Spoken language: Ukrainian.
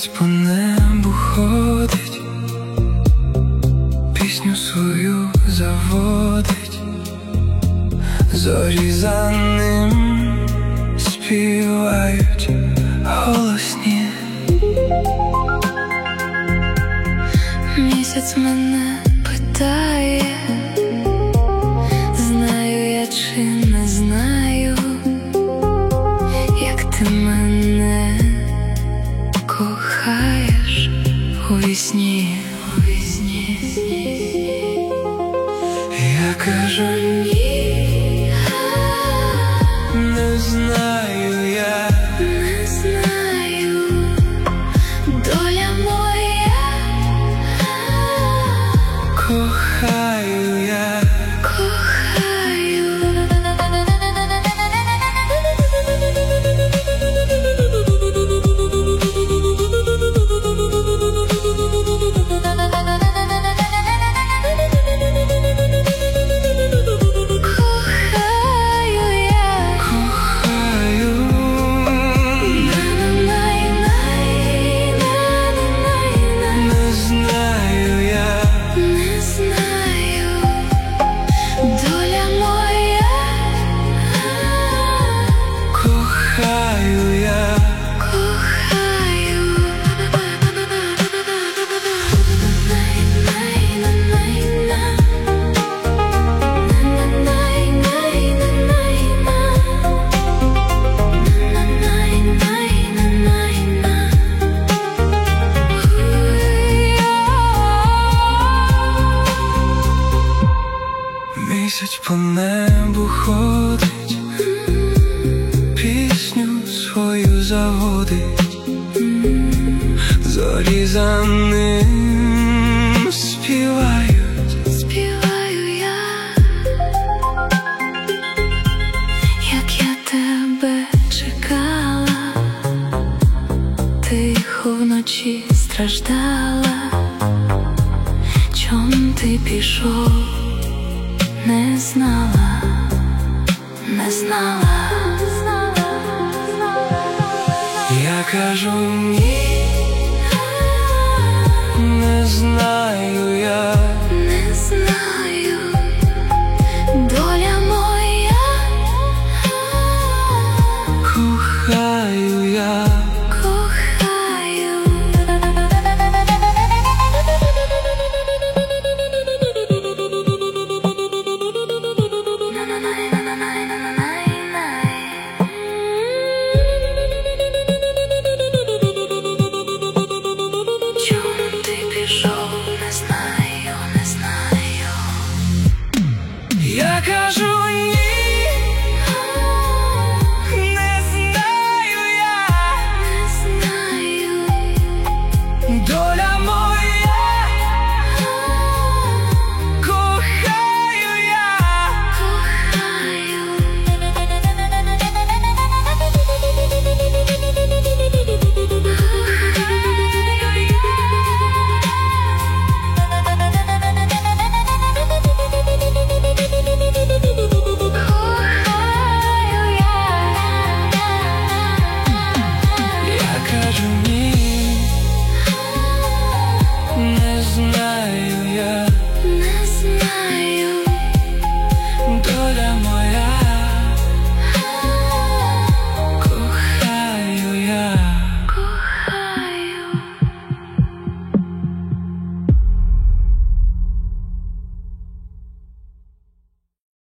Місяць по небу ходить, пісню свою заводить, зорі за ним співають голосні. Місяць мене питає, знаю я чи не знаю, як ти мене кохаєш у вісні. Я кажу ні, не знаю я, Не знаю, доля моя, кохаю я, кохаю. Місяць по небу ходить, пісню свою заводить, зорі за ним співають. Співаю я, як я тебе чекала, тихо вночі страждала, чом ти пішов, не знала, не знала. Я кажу ні, не знаю я, Не знаю, доля моя, кохаю я, кохаю. Чому ти пішов, не знаю, не знаю. я кажу ні.